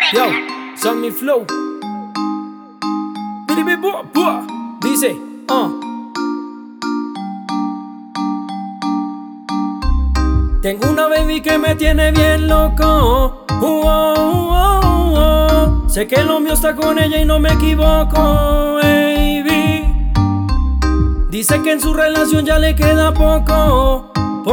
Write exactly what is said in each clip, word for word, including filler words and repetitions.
Yo, Sammy Flow. Dice, uh. Tengo una baby que me tiene bien loco. Uh, oh, oh, oh, oh. Sé que lo mío está con ella y no me equivoco, baby. Dice que en su relación ya le queda poco,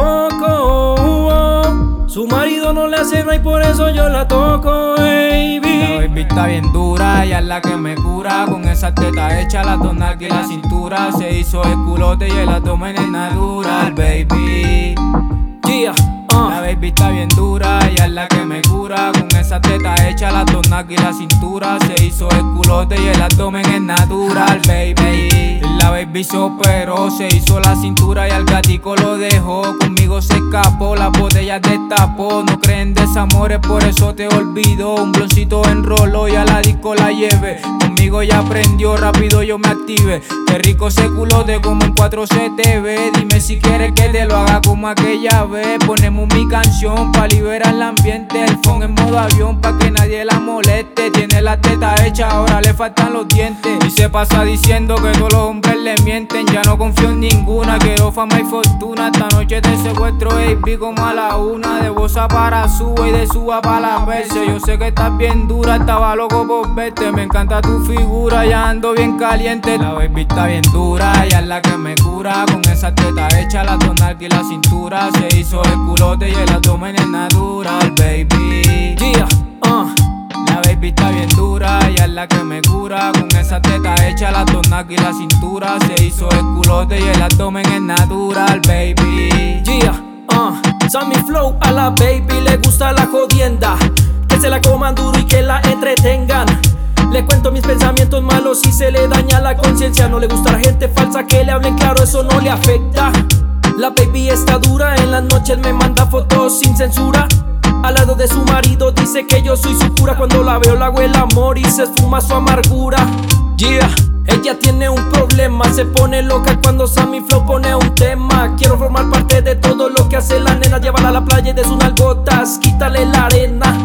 poco. Uh, oh. Su marido no le hace nada y por eso yo la toco, baby. La baby está bien dura, ella es la que me cura. Con esa teta hecha, la tonal y la cintura. Se hizo el culote y el abdomen es natural, baby. Yeah, uh. La baby está bien dura, ella es la que me cura. Con esa teta hecha, la tonal y la cintura. Se hizo el culote y el abdomen es natural, baby. La baby se operó, se hizo la cintura y al gatico lo dejó. Conmigo se escapó, las botellas destapó. No creen desamores, por eso te olvidó. Un bloncito enroló y a la disco la llevé. Conmigo ya aprendió, rápido yo me activé. Qué rico ese culote, como en cuatro se te ve. Dime si quieres que te lo haga como aquella vez. Ponemos mi canción pa' liberar el ambiente. El phone en modo avión pa' que nadie la moleste. Tiene la teta hecha, ahora le faltan los dientes. Y se pasa diciendo que todos los hombres le mienten. Ya no confío en ninguna, quiero fama y fortuna. Esta noche te secuestro, baby, como a la una. De Bosa para Suba y de Suba para la Verse. Yo sé que estás bien dura, estaba loco por verte. Me encanta tu figura, ya ando bien caliente. La baby está bien dura, ella es la que me cura. Con esa teta hecha, la tonal y la cintura. Se hizo el culote y el abdomen es natural, baby. Yeah, uh. La baby está bien dura, ella es la que me cura. Con esa teta hecha, la tonal y la cintura. Se hizo el culote y el abdomen es natural, baby. Yeah, uh. Sammy Flow, a la baby le gusta la jodienda. Que se la coman duro y que la entretengan. Le cuento mis pensamientos malos y se le daña la conciencia. No le gusta la gente falsa, que le hablen claro, eso no le afecta. La baby está dura, en las noches me manda fotos sin censura. Al lado de su marido dice que yo soy su cura. Cuando la veo la hago el amor y se esfuma su amargura. Yeah, ella tiene un problema, se pone loca cuando Sammy Flow pone un tema. Quiero formar parte de todo lo que hace la nena. Llévala a la playa y de sus nalgotas quítale la arena.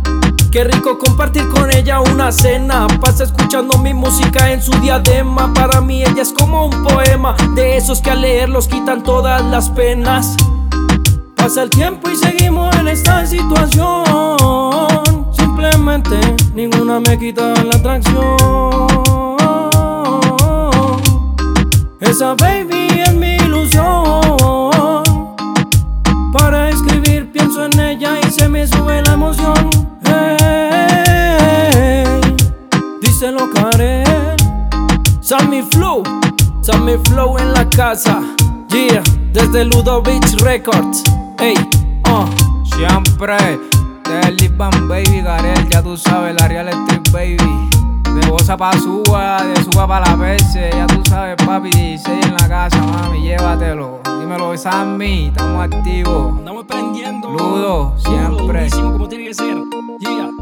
Qué rico compartir con ella una cena. Pasa escuchando mi música en su diadema. Para mí ella es como un poema, de esos que al leerlos quitan todas las penas. Pasa el tiempo y seguimos en esta situación. Simplemente ninguna me quita la atracción. Esa baby es mi ilusión. Para escribir pienso en ella y se me sube la emoción. Hey, díselo Karen. Sammy Flow, Sammy Flow en la casa. Yeah, desde Ludo Beach Records. Hey, uh. Siempre de Liban Baby, Garel, ya tú sabes, la Real Street Baby. De Bosa pa' Suba, de Suba pa' la Verse. Ya tú sabes, papi, dieciséis en la casa, mami, llévatelo. Dímelo, Sammy, estamos activos. Andamos prendiendo. Ludo, siempre. Durísimo como tiene que ser. Yeah.